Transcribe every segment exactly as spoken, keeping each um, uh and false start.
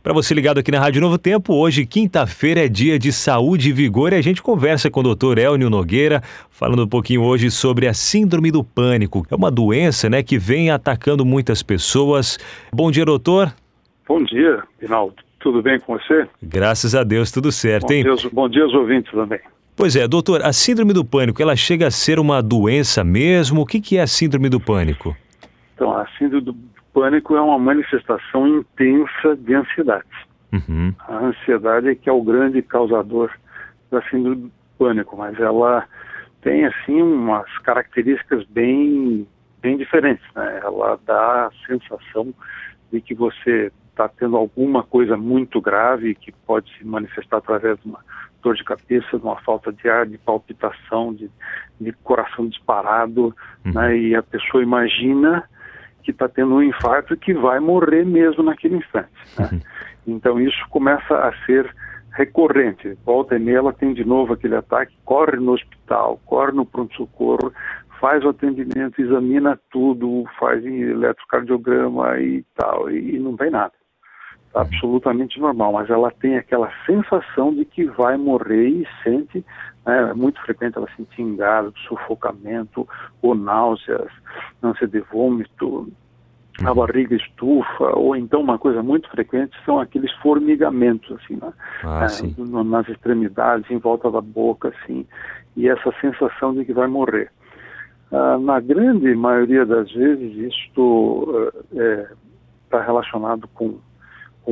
Para você ligado aqui na Rádio Novo Tempo, hoje, quinta-feira, é dia de saúde e vigor e a gente conversa com o doutor Elnio Nogueira, falando um pouquinho hoje sobre a síndrome do pânico. É uma doença, né, que vem atacando muitas pessoas. Bom dia, doutor. Bom dia, Rinaldo. Tudo bem com você? Graças a Deus, tudo certo, hein? Bom dia, bom dia aos ouvintes também. Pois é, doutor, a síndrome do pânico, ela chega a ser uma doença mesmo? O que que é a síndrome do pânico? Então, a síndrome do pânico é uma manifestação intensa de ansiedade. Uhum. A ansiedade é que é o grande causador da síndrome do pânico, mas ela tem, assim, umas características bem, bem diferentes, né? Ela dá a sensação de que você está tendo alguma coisa muito grave que pode se manifestar através de uma dor de cabeça, de uma falta de ar, de palpitação, de, de coração disparado, uhum. né? E a pessoa imagina que está tendo um infarto e que vai morrer mesmo naquele instante, né? Uhum. Então isso começa a ser recorrente. Volta e meia ela tem de novo aquele ataque, corre no hospital, corre no pronto-socorro, faz o atendimento, examina tudo, faz eletrocardiograma e tal, e, e não vem nada. Tá absolutamente normal, mas ela tem aquela sensação de que vai morrer e sente, né, é muito frequente ela sentir engasgo, sufocamento ou náuseas, ânsia de vômito, a barriga estufa, ou então uma coisa muito frequente são aqueles formigamentos, assim, né, ah, é, no, nas extremidades, em volta da boca, assim, e essa sensação de que vai morrer. Ah, na grande maioria das vezes, isto está uh, é, relacionado com com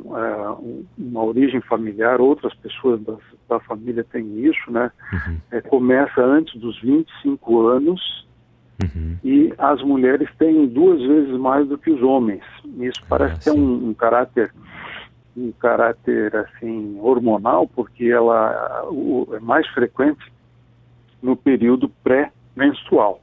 uh, uma origem familiar, outras pessoas das, da família têm isso, né? Uhum. É, começa antes dos vinte e cinco anos, uhum. e as mulheres têm duas vezes mais do que os homens. Isso parece ah, ter um, um caráter, um caráter assim hormonal, porque ela o, é mais frequente no período pré-menstrual,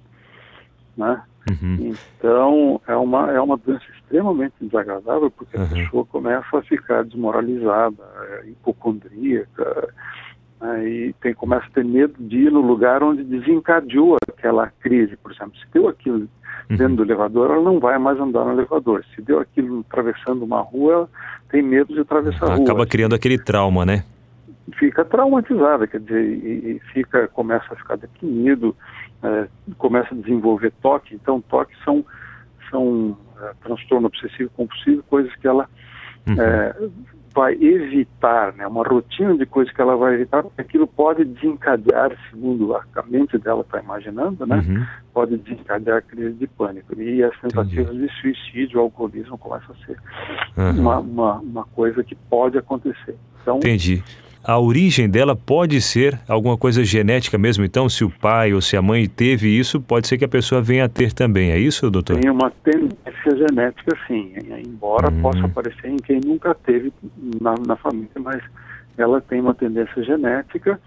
né? Uhum. Então, é uma, é uma doença extremamente desagradável, porque a uhum. pessoa começa a ficar desmoralizada, é, hipocondríaca, né, e tem, começa a ter medo de ir no lugar onde desencadeou aquela crise. Por exemplo, se deu aquilo uhum. dentro do elevador, ela não vai mais andar no elevador. Se deu aquilo atravessando uma rua, ela tem medo de atravessar a rua. Acaba criando aquele trauma, né? Fica traumatizada, quer dizer, e, e fica, começa a ficar deprimido, é, começa a desenvolver toque. Então, toque são, são é, transtorno obsessivo compulsivo, coisas que ela uhum. é, vai evitar, né? Uma rotina de coisas que ela vai evitar, porque aquilo pode desencadear, segundo a mente dela está imaginando, né? Uhum. Pode desencadear a crise de pânico. E as tentativas Entendi. de suicídio, alcoolismo, começam a ser uhum. uma, uma, uma coisa que pode acontecer. Então, Entendi. A origem dela pode ser alguma coisa genética mesmo, então, se o pai ou se a mãe teve isso, pode ser que a pessoa venha a ter também, é isso, doutor? Tem uma tendência genética, sim, embora hum. possa aparecer em quem nunca teve na, na família, mas ela tem uma tendência genética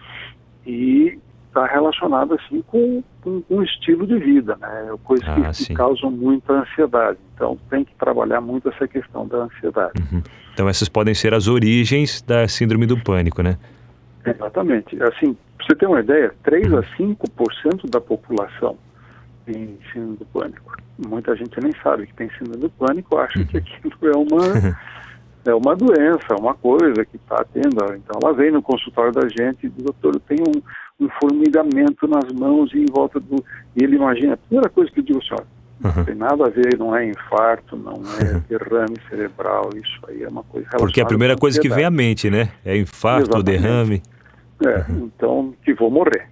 e está relacionada, assim, com, com, com o estilo de vida, né? Coisas ah, que, que causam muita ansiedade. Então, tem que trabalhar muito essa questão da ansiedade. Uhum. Então, essas podem ser as origens da síndrome do pânico, né? Exatamente. Assim, para você ter uma ideia, três a cinco por cento da população tem síndrome do pânico. Muita gente nem sabe que tem síndrome do pânico, acha uhum. que aquilo é uma, é uma doença, uma coisa que está tendo. Então, ela vem no consultório da gente e diz, doutor, eu tenho um, um formigamento nas mãos e em volta do... E ele imagina, a primeira coisa que eu digo, senhora, Uhum. não tem nada a ver, não é infarto, não é derrame cerebral, isso aí é uma coisa relacionada. Porque a primeira coisa que vem à mente, né? É infarto, Exatamente. derrame. É, uhum. então, que vou morrer.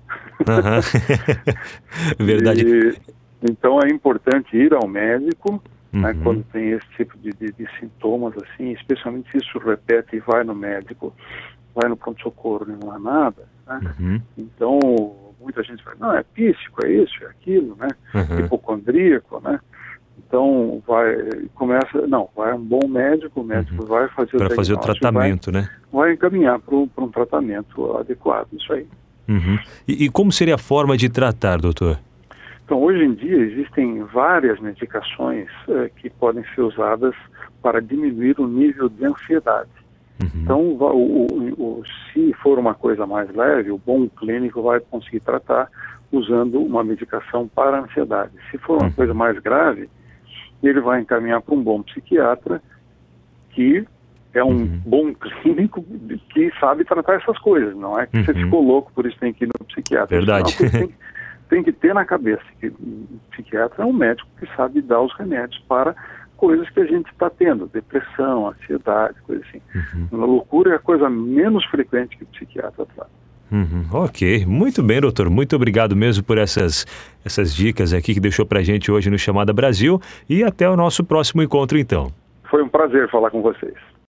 Uhum. Verdade. E, então é importante ir ao médico, uhum. né, quando tem esse tipo de, de, de sintomas, assim, especialmente se isso repete e vai no médico, vai no pronto-socorro e não há nada, né? Uhum. Então, muita gente fala, não, é píssico, é isso, é aquilo, né? Uhum. Hipocondríaco, né? Então, vai, começa, não, vai um bom médico, o médico uhum. vai fazer Para fazer o tratamento, vai, né? Vai encaminhar para um, para um tratamento adequado, isso aí. Uhum. E, e como seria a forma de tratar, doutor? Então, hoje em dia, existem várias medicações eh, que podem ser usadas para diminuir o nível de ansiedade. Uhum. Então, o, o, o, se for uma coisa mais leve, o bom clínico vai conseguir tratar usando uma medicação para a ansiedade. Se for uma uhum. coisa mais grave, ele vai encaminhar para um bom psiquiatra que é um uhum. bom clínico que sabe tratar essas coisas, não é que uhum. você ficou louco, por isso tem que ir no psiquiatra. Verdade. Isso é uma coisa que tem, tem que ter na cabeça que o psiquiatra é um médico que sabe dar os remédios para coisas que a gente está tendo, depressão, ansiedade, coisa assim. Uhum. A loucura é a coisa menos frequente que o psiquiatra trata. Uhum, ok, muito bem, doutor, muito obrigado mesmo por essas, essas dicas aqui que deixou pra gente hoje no Chamada Brasil, e até o nosso próximo encontro então. Foi um prazer falar com vocês.